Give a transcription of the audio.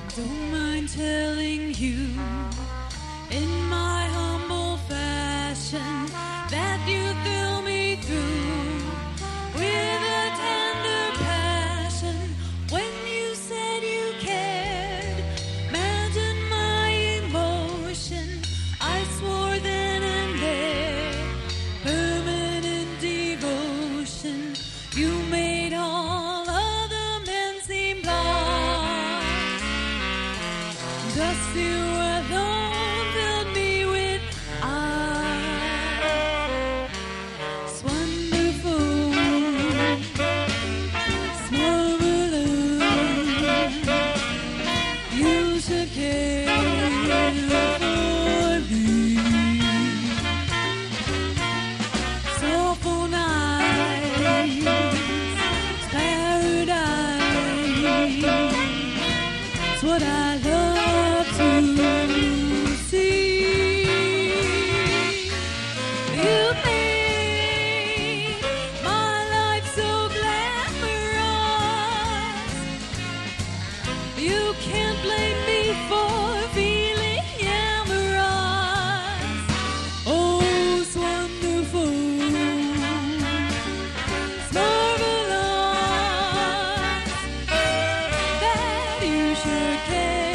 Don't mind telling you in my humble fashion that you thrill me through with a tender passion. When you said you cared, imagine my emotion. I swore then and there, permanent devotion. You made all other men seem blind. Just you alone filled me with eyes. It's wonderful, it's marvelous. You should care for me. Soulful nights, paradise. It's what I love to see. You made my life so glamorous. You can't blame me for feeling amorous. Oh, it's wonderful, it's marvelous that you should care.